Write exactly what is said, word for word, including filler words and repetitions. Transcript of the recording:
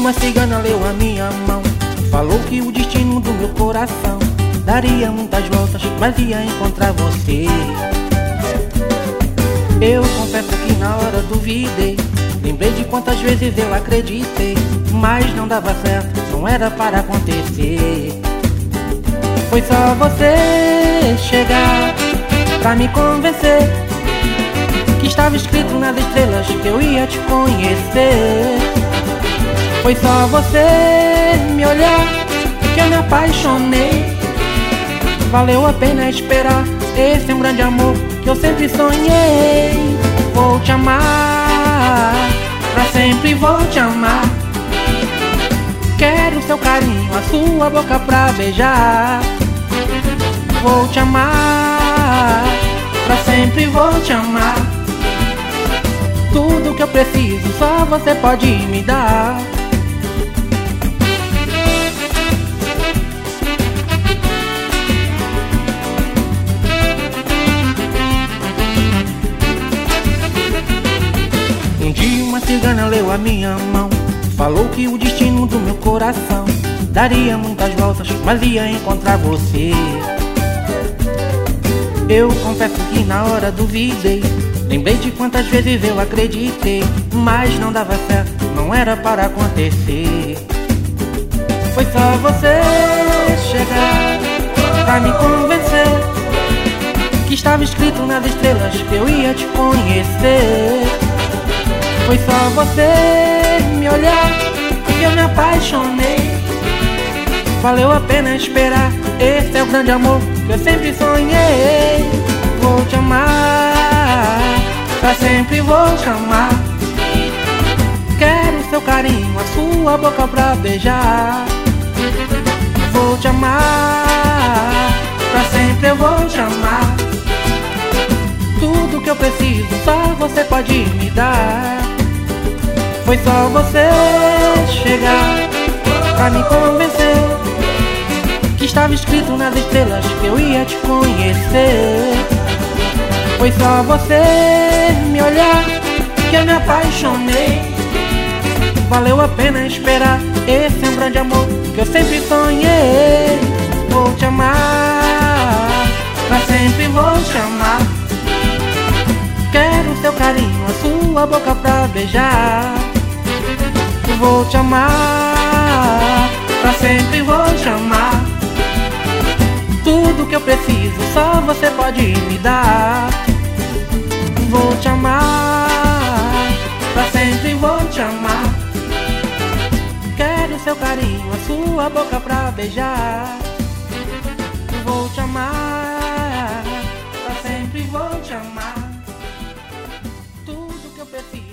uma cigana leu a minha mão, falou que o destino do meu coração daria muitas voltas, mas ia encontrar você. Eu confesso que na hora duvidei, lembrei de quantas vezes eu acreditei, mas não dava certo, não era para acontecer. Foi só você chegar pra me convencer que estava escrito nas estrelas que eu ia te conhecer. Foi só você me olhar que eu me apaixonei. Valeu a pena esperar, esse é um grande amor que eu sempre sonhei. Vou te amar, pra sempre vou te amar. Quero seu carinho, a sua boca pra beijar. Vou te amar, pra sempre vou te amar. Tudo que eu preciso só você pode me dar. Um dia uma cigana leu a minha mão, falou que o destino do meu coração daria muitas voltas, mas ia encontrar você. Eu confesso que na hora duvidei, lembrei de quantas vezes eu acreditei, mas não dava certo, não era para acontecer. Foi só você chegar pra me convencer que estava escrito nas estrelas que eu ia te conhecer. Foi só você me olhar que eu me apaixonei. Valeu a pena esperar, esse é o grande amor que eu sempre sonhei. Vou te amar, pra sempre vou te amar. Quero seu carinho, a sua boca pra beijar. Vou te amar, pra sempre eu vou te amar. Tudo que eu preciso só você pode me dar. Foi só você chegar pra me convencer que estava escrito nas estrelas que eu ia te conhecer. Foi só você me olhar que eu me apaixonei. Valeu a pena esperar, esse é um grande amor que eu sempre sonhei. Vou te amar, pra sempre vou te amar. Quero seu carinho, a sua boca pra beijar. Vou te amar, pra sempre vou te amar. Tudo que eu preciso só você pode me dar. Vou te amar, pra sempre vou te amar. Quero seu carinho, a sua boca pra beijar. Vou te amar, pra sempre vou te amar. Tudo que eu preciso